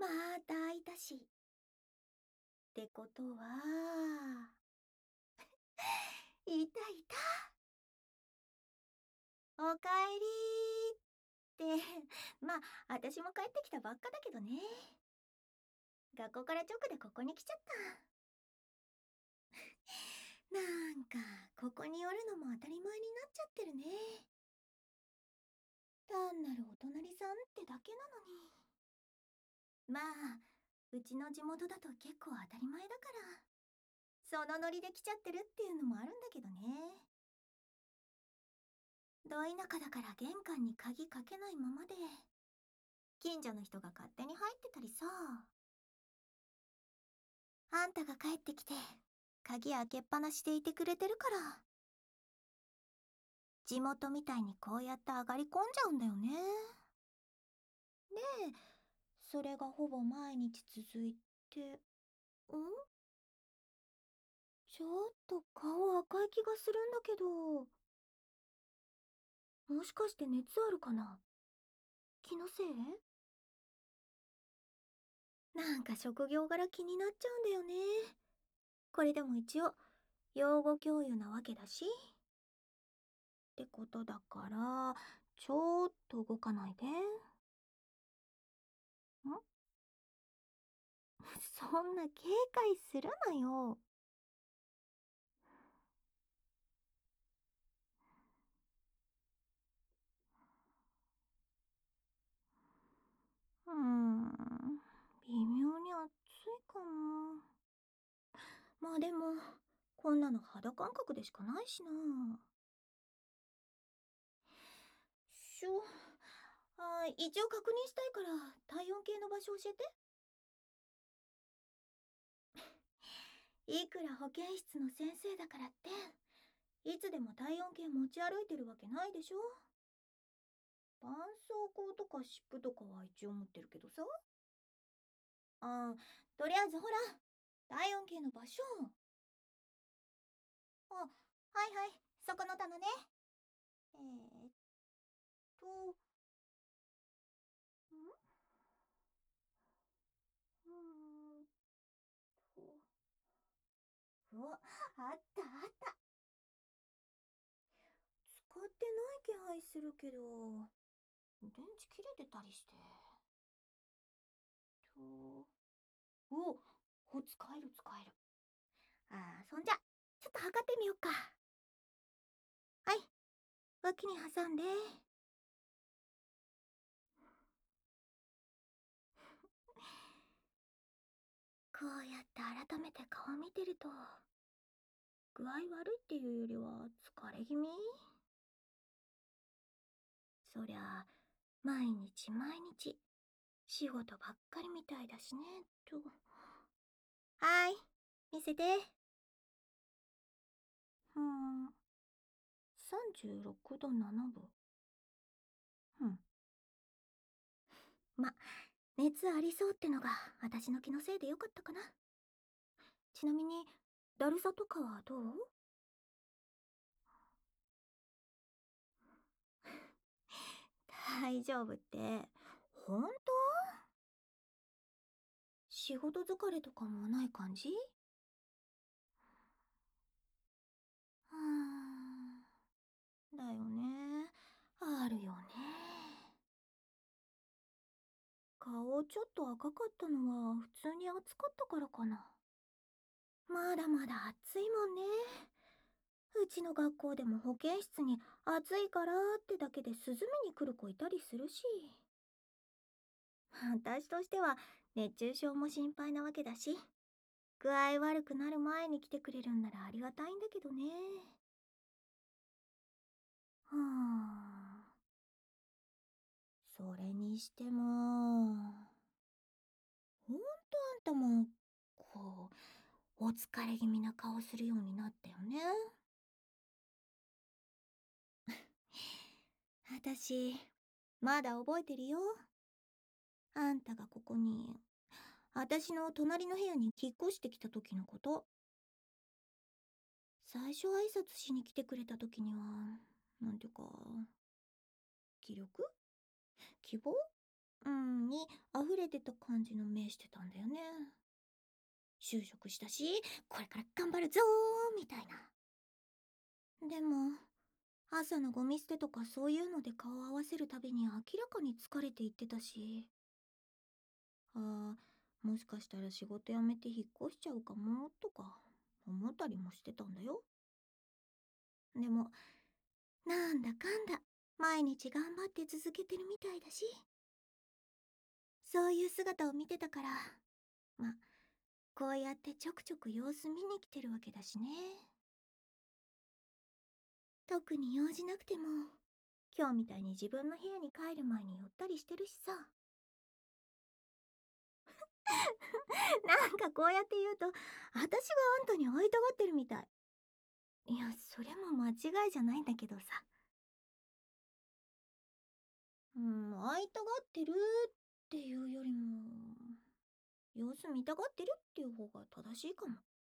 また開いたし。ってことは、いたいた。おかえりーって、まあ、私も帰ってきたばっかだけどね。学校から直でここに来ちゃった。なんか、ここにおるのも当たり前になっちゃってるね。単なるお隣さんってだけなのに。まあ、うちの地元だと結構当たり前だから、そのノリで来ちゃってるっていうのもあるんだけどね。ど田舎だから玄関に鍵かけないままで、近所の人が勝手に入ってたりさ。あんたが帰ってきて、鍵開けっぱなしでいてくれてるから、地元みたいにこうやって上がり込んじゃうんだよね。で、それがほぼ毎日続いて、ちょっと顔赤い気がするんだけど、もしかして熱あるかな？気のせい？なんか職業柄気になっちゃうんだよね。これでも一応、養護教諭なわけだし。ってことだから、ちょっと動かないで。そんな警戒するなよ。微妙に暑いかな。まあでも、こんなの肌感覚でしかないしな。一応確認したいから体温計の場所教えて。いくら保健室の先生だからって、いつでも体温計持ち歩いてるわけないでしょ。絆創膏とか湿布とかは一応持ってるけどさ。とりあえずほら、体温計の場所。はいはい、そこの棚ね。えーっと、うーんと、あったあった。使ってない気配するけど、電池切れてたりして。と、使える使える。そんじゃ、ちょっと測ってみよっか。はい、脇に挟んで。こうやって改めて顔見てると、具合悪いっていうよりは疲れ気味。そりゃ、毎日毎日、仕事ばっかりみたいだしね、と。はーい、見せて。36度7分。ま、熱ありそうってのが私の気のせいでよかったかな。ちなみに、だるさとかはどう？大丈夫って、ほんと？仕事疲れとかもない感じ？だよね。あるよね。顔ちょっと赤かったのは普通に暑かったからかな。まだまだ暑いもんね。うちの学校でも保健室に暑いからってだけで涼みに来る子いたりするし。私としては熱中症も心配なわけだし、具合悪くなる前に来てくれるんならありがたいんだけどね。はあ、それにしても、ほんとあんたも、こお疲れ気味な顔するようになったよね。私、まだ覚えてるよ。あんたがここに、私の隣の部屋に引っ越してきた時のこと。最初挨拶しに来てくれた時には、なんていうか、気力？希望？ に溢れてた感じの目してたんだよね。就職したし、これから頑張るぞーみたいな。でも、朝のゴミ捨てとかそういうので顔を合わせるたびに明らかに疲れていってたし、もしかしたら仕事辞めて引っ越しちゃうかもとか思ったりもしてたんだよ。でも、なんだかんだ、毎日頑張って続けてるみたいだし、そういう姿を見てたから、ま、こうやってちょくちょく様子見に来てるわけだしね。特に用事なくても、今日みたいに自分の部屋に帰る前に寄ったりしてるしさ。なんかこうやって言うと、私があんたに会いたがってるみたい。いや、それも間違いじゃないんだけどさ。会いたがってるっていうよりも、様子見たがってるっていう方が正しいかも。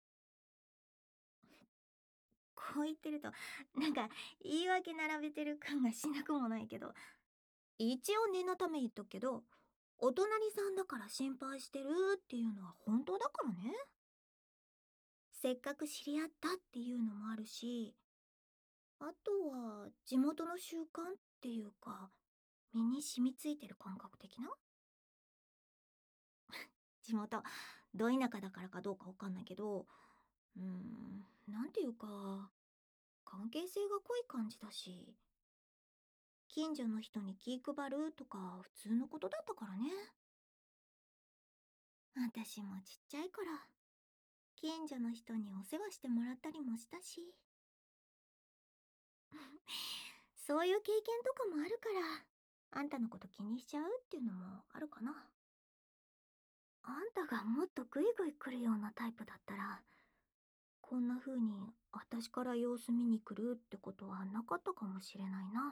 こう言ってると、なんか言い訳並べてる感がしなくもないけど、一応念のため言っとくけど、お隣さんだから心配してるっていうのは本当だからね。せっかく知り合ったっていうのもあるし、あとは地元の習慣っていうか、身に染みついてる感覚的な。地元、ど田舎だからかどうかわかんないけど、なんていうか、関係性が濃い感じだし、近所の人に気配るとか普通のことだったからね。私もちっちゃい頃、近所の人にお世話してもらったりもしたし、そういう経験とかもあるから、あんたのこと気にしちゃうっていうのもあるかな。あんたがもっとグイグイ来るようなタイプだったら、こんな風に私から様子見に来るってことはなかったかもしれないな。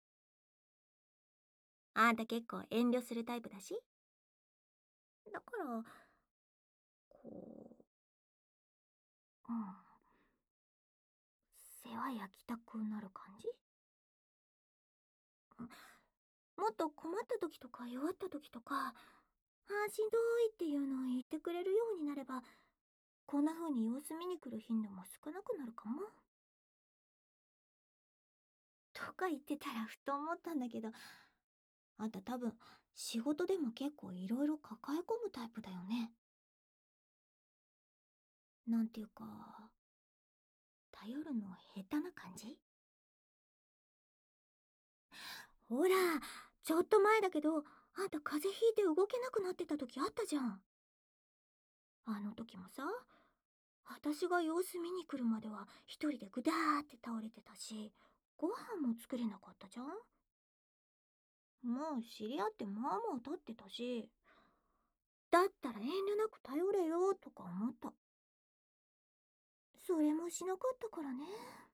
あんた結構遠慮するタイプだし。だから、こう、世話焼きたくなる感じ。もっと困った時とか弱った時とか、しんどいっていうのを言ってくれるようになれば、こんな風に様子見に来る頻度も少なくなるかも。とか言ってたらふと思ったんだけど、あんた多分仕事でも結構いろいろ抱え込むタイプだよね。なんていうか、頼るの下手な感じ。ほら、ちょっと前だけど、あんた風邪ひいて動けなくなってた時あったじゃん。あの時もさ、私が様子見に来るまでは一人でぐだーって倒れてたし、ご飯も作れなかったじゃん。もう知り合ってまあまあ経ってたし、だったら遠慮なく頼れよとか思った。それもしなかったからね。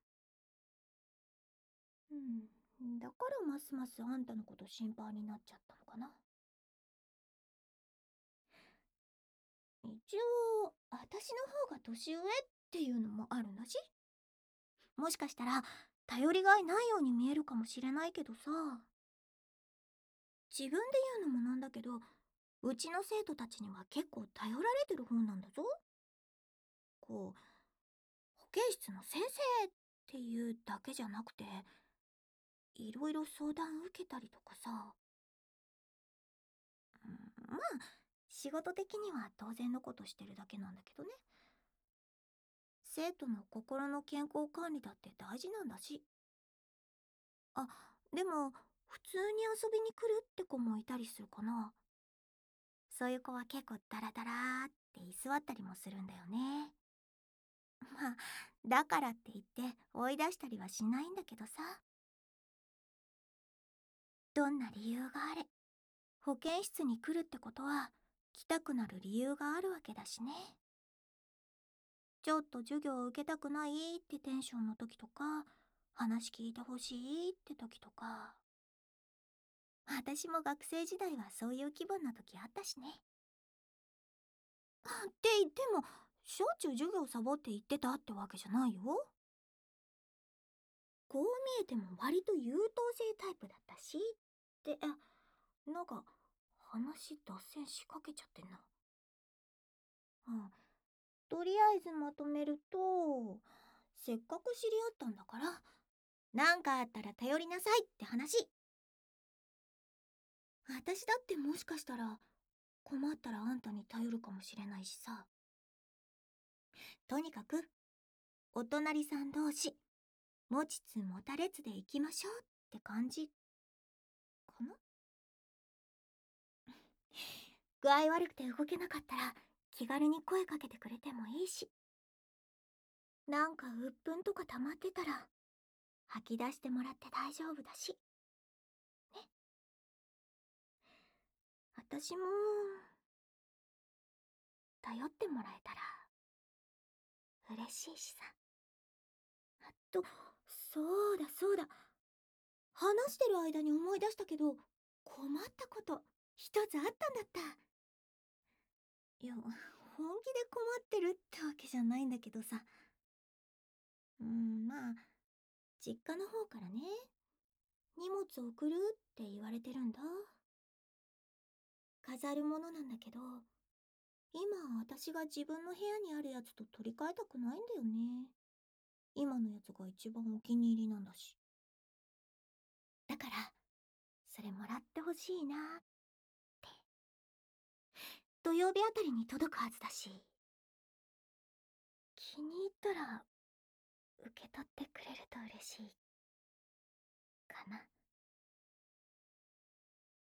だからますますあんたのこと心配になっちゃったのかな。一応、私の方が年上っていうのもあるんだし。もしかしたら、頼りがいないように見えるかもしれないけどさ。自分で言うのもなんだけど、うちの生徒たちには結構頼られてる方なんだぞ。こう、保健室の先生っていうだけじゃなくて、いろいろ相談受けたりとかさ。まあ、仕事的には当然のことしてるだけなんだけどね。生徒の心の健康管理だって大事なんだし。あ、でも、普通に遊びに来るって子もいたりするかな。そういう子は結構ダラダラーって居座ったりもするんだよね。まあ、だからって言って追い出したりはしないんだけどさ。どんな理由があれ、保健室に来るってことは、来たくなる理由があるわけだしね。ちょっと授業を受けたくないってテンションの時とか、話聞いてほしいって時とか。私も学生時代はそういう気分な時あったしね。って言っても、しょっちゅう授業サボって言ってたってわけじゃないよ。こう見えても割と優等生タイプだったし。って、なんか、 話脱線しかけちゃってんな。うん。とりあえずまとめると、せっかく知り合ったんだから、なんかあったら頼りなさいって話。私だってもしかしたら、困ったらあんたに頼るかもしれないしさ。とにかく、お隣さん同士、持ちつ持たれつで行きましょうって感じ、かな。具合悪くて動けなかったら、気軽に声かけてくれてもいいし。なんか鬱憤とか溜まってたら、吐き出してもらって大丈夫だし。ね。私も、頼ってもらえたら、嬉しいしさ。と、そうだそうだ。話してる間に思い出したけど、困ったこと一つあったんだった。いや、本気で困ってるってわけじゃないんだけどさ。まあ、実家の方からね、荷物送るって言われてるんだ。飾るものなんだけど、今私が自分の部屋にあるやつと取り替えたくないんだよね。今のやつが一番お気に入りなんだし。だから、それもらってほしいなって。土曜日あたりに届くはずだし。気に入ったら、受け取ってくれると嬉しいかな。